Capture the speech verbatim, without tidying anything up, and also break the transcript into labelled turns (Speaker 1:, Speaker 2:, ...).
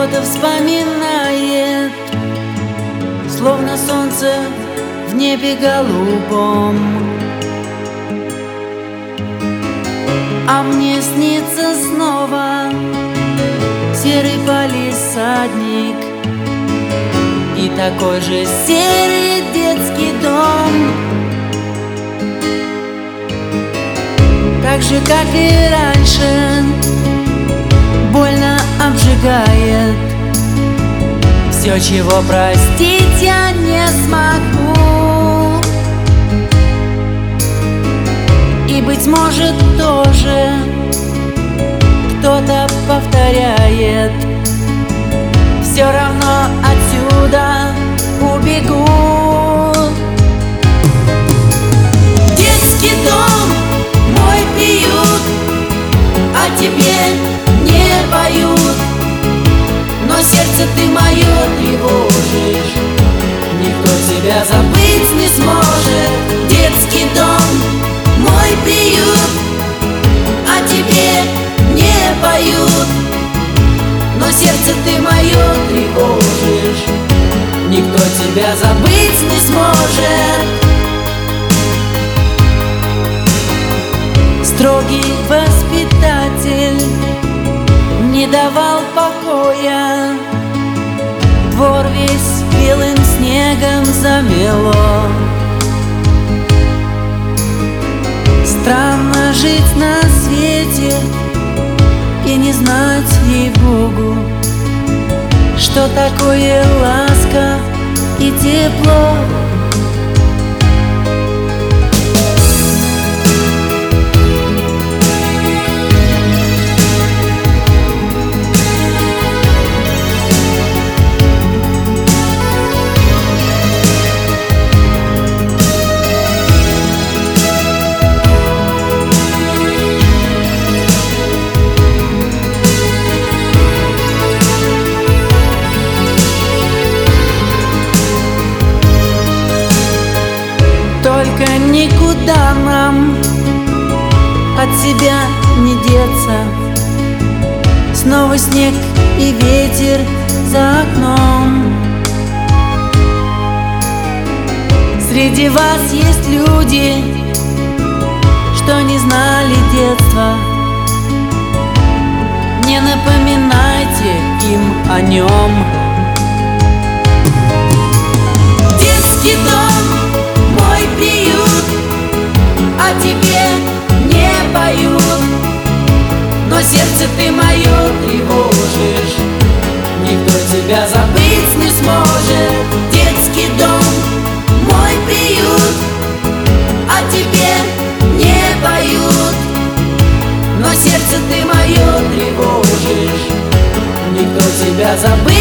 Speaker 1: кто-то вспоминает, словно солнце в небе голубом. А мне снится снова серый палисадник и такой же серый детский дом. Так же, как и раньше, больно обжигает все, чего простить я не смогу. И, быть может, тоже кто-то повторяет: все равно отсюда убегу. Детский дом, мой приют, о тебе не поют, но сердце ты мое тревожишь, никто тебя забыть не сможет. Детский дом, мой приют, о тебе не поют, но сердце ты мое тревожишь, никто тебя забыть не сможет. Строгий воспитатель не давал покоя, двор весь белым снегом замело. Странно жить на свете и не знать, ей-богу, что такое ласка и тепло. Только никуда нам от себя не деться. Снова снег и ветер за окном. Среди вас есть люди, что не знали детства. Не напоминайте им о нем. Детский дом, мой приют, о тебе не поют, но сердце ты мое тревожишь, никто тебя забыть не сможет. Детский дом, мой приют, о тебе не поют, но сердце ты мое тревожишь, никто тебя забыть